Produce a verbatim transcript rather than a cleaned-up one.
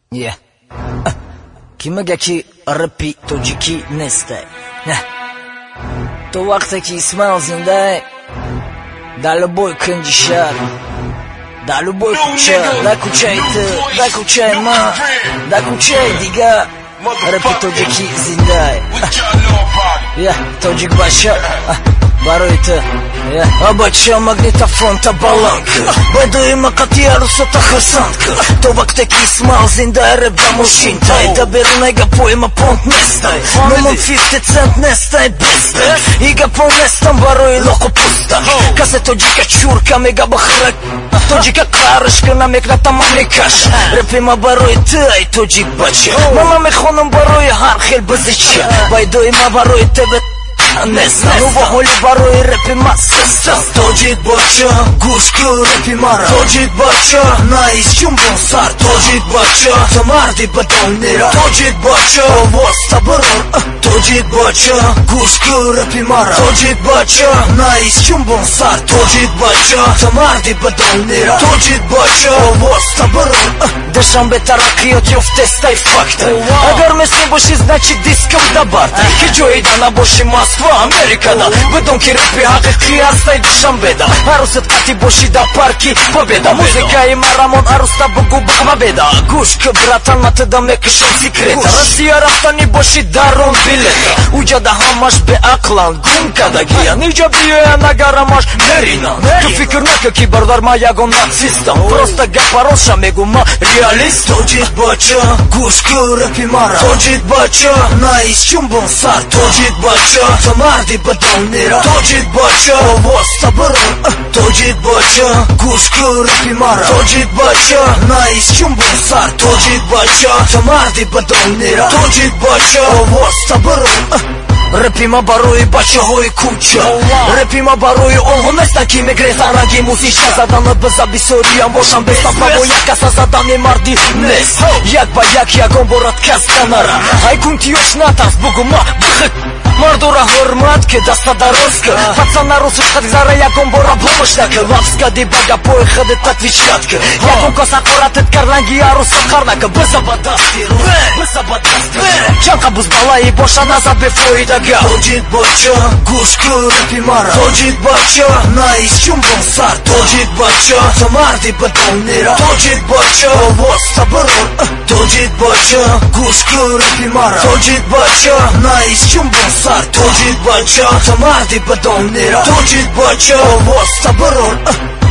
Yeah. Kimga ki рэпи тоджики нестай. То вақте ки Исмаил зинда да любой кондишар, да любой куча, да кучай ты, да кучай ма, да кучай дига, рэпи тоджики зинда. Я тоджик баша, барой ты. Обача магнитофон та баланка, бъда има катия русата хасанка. То вакте ки Исмаил зинда реп да мушинта и да беру нега поема понт нестай. Но мон петдесет цент нестай бестай и га по нестам барой локо пуста. Казе тоджика чурка мега бахрак, тоджика карашка намекна тамам не каша. Реп има барой тай тоджик бача, мама ме хонам барой хархел базича. Байдо има барой тебе Nesta, nu vă holi baroi repi masă. Tojit băcea, gușcă repi mara. Tojit băcea, n-ai și-un bun sar. Tojit băcea, să mardi bădăunera. Tojit băcea, o vosta băror. Tojit băcea, gușcă repi mara. Tojit băcea, n-ai și-un bun sar. Tojit băcea, să mardi bădăunera. Tojit băcea, o vosta băror. Дышам бетараки от ёфте стай факта. Агар ме слушаш, значи дискам да барта. Хиджо и да на боши Москва, Америкада. Бедонки репи хакаки, аз стай дышам беда. Арусът кати боши да парки, победа. Музика има рамон, аруста богу бахма беда. Гушка братан, мата да ме кашам секрета. Расия рафтани боши дарон билета. Уджа да хамаш бе аклан, гумка да гия. Ниджа бия на гарамаш мерина. Ту фикр нека ки бардар ма ягон нацистам. Просто га пароша мегу ма реалист. Tojit băcea, gușcă repi mara. Tojit băcea, n-ai și-un bun sar. Tojit băcea, să mardi bădăunera. Tojit băcea, o vosta băror. Tojit băcea, gușcă repi mara. Tojit băcea, n-ai și-un bun sar. Tojit băcea, să mardi bădăunera. Tojit băcea, o vosta băror. Рэпи ма барои бачаҳои куча, рэпи ма барои онҳо нестанд ки мегрезан ранги музича. Заданат ба забисориам бошам беста бабо як аса задани марди нест. Як ба як ягон борад кас канара. Ай кунти ошнатас бугу ма бихик мардора ҳурмат ки даста дарозка. Пацана русушхат зара ягон бора помощнака. Лапска дибага пои хадет отвечатка. Ягон коса қоратет карланги аруса қарнака. Бизабадасти рус, бизабадасти чанка буз балаи боша назад бефоида. Tojit băcea, gușcă repi mara. Tojit băcea, n-ai și-un bun sar. Tojit băcea, să mardi bădăunera. Tojit băcea, o vosta băror. Tojit băcea, gușcă repi mara. Tojit băcea, n-ai și-un bun sar. Tojit băcea, să mardi bădăunera. Tojit băcea, o vosta băror.